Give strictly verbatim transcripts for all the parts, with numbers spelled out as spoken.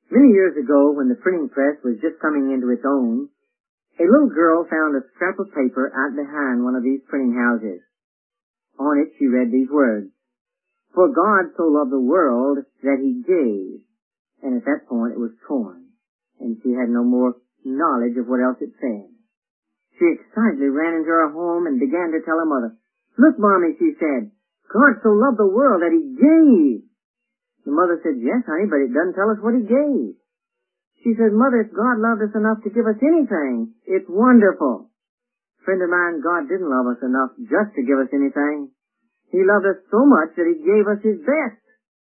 Many years ago, when the printing press was just coming into its own, a little girl found a scrap of paper out behind one of these printing houses. On it she read these words, "For God so loved the world that he gave." And at that point it was torn, and she had no more knowledge of what else it said. She excitedly ran into her home and began to tell her mother. "Look, Mommy," she said, "God so loved the world that he gave." The mother said, "Yes, honey, but it doesn't tell us what he gave." She said, "Mother, if God loved us enough to give us anything, it's wonderful." Friend of mine, God didn't love us enough just to give us anything. He loved us so much that he gave us his best,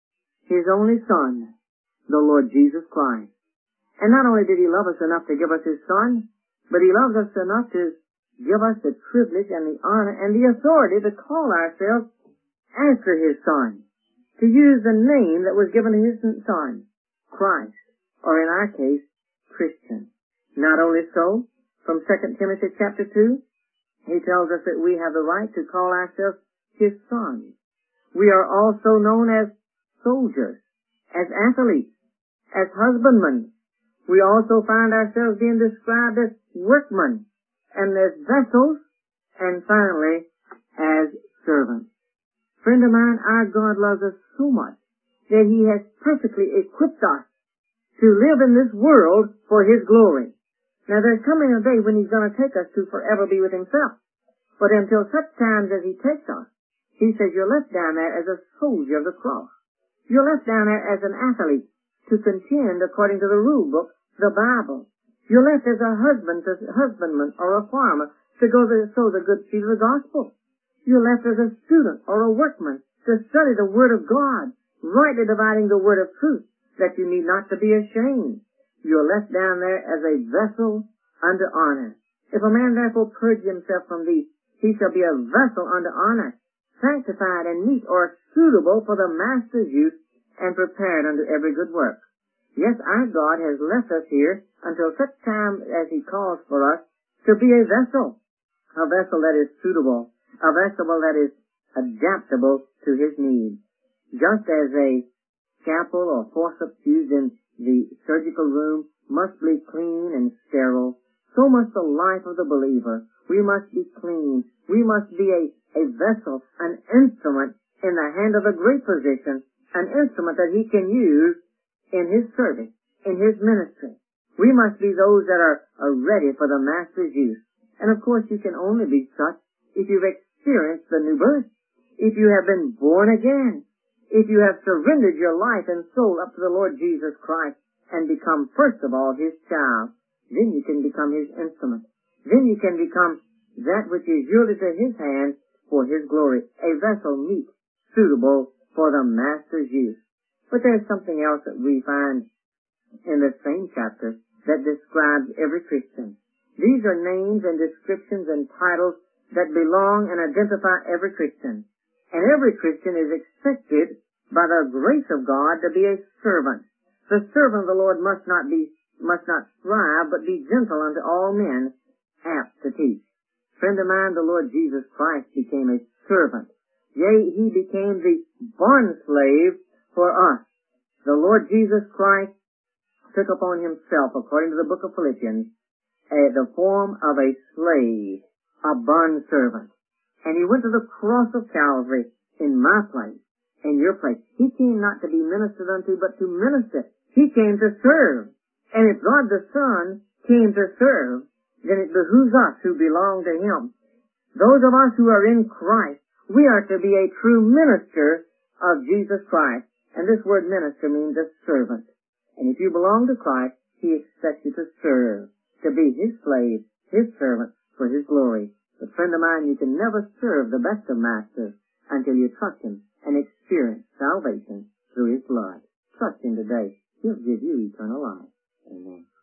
his only Son, the Lord Jesus Christ. And not only did he love us enough to give us his Son, but he loved us enough to give us the privilege and the honor and the authority to call ourselves after his Son, to use the name that was given to his Son, Christ, or in our case, Christian. Not only so, from Second Timothy chapter two, he tells us that we have the right to call ourselves his sons. We are also known as soldiers, as athletes, as husbandmen. We also find ourselves being described as workmen, and as vessels, and finally, as servants. Friend of mine, our God loves us so much that he has perfectly equipped us to live in this world for his glory. Now there's coming a day when he's going to take us to forever be with himself. But until such times as he takes us, he says you're left down there as a soldier of the cross. You're left down there as an athlete to contend according to the rule book, the Bible. You're left as a husband, a husbandman, or a farmer to go to sow the good seed of the gospel. You're left as a student or a workman to study the Word of God, rightly dividing the Word of truth, that you need not to be ashamed. You're left down there as a vessel unto honor. If a man therefore purge himself from these, he shall be a vessel unto honor, sanctified and meet or suitable for the master's use, and prepared unto every good work. Yes, our God has left us here until such time as he calls for us to be a vessel, a vessel that is suitable, a vessel that is adaptable to his needs. Just as a scalpel or forceps used in the surgical room must be clean and sterile, so must the life of the believer. We must be clean. We must be a, a vessel, an instrument in the hand of a great physician, an instrument that he can use in his service, in his ministry. We must be those that are, are ready for the master's use. And of course you can only be such if you've experienced the new birth, if you have been born again, if you have surrendered your life and soul up to the Lord Jesus Christ and become first of all his child. Then you can become his instrument. Then you can become that which is yielded to his hand for his glory, a vessel meet, suitable for the master's use. But there's something else that we find in the same chapter that describes every Christian. These are names and descriptions and titles that belong and identify every Christian. And every Christian is expected by the grace of God to be a servant. The servant of the Lord must not be, must not strive, but be gentle unto all men, apt to teach. Friend of mine, the Lord Jesus Christ became a servant. Yea, he became the bond slave for us. The Lord Jesus Christ took upon himself, according to the book of Philippians, uh, the form of a slave, a bond servant. And he went to the cross of Calvary in my place, in your place. He came not to be ministered unto, but to minister. He came to serve. And if God the Son came to serve, then it behooves us who belong to him. Those of us who are in Christ, we are to be a true minister of Jesus Christ. And this word minister means a servant. And if you belong to Christ, he expects you to serve, to be his slave, his servant for his glory. But friend of mine, you can never serve the best of masters until you trust him and experience salvation through his blood. Trust him today. He'll give you eternal life. Amen.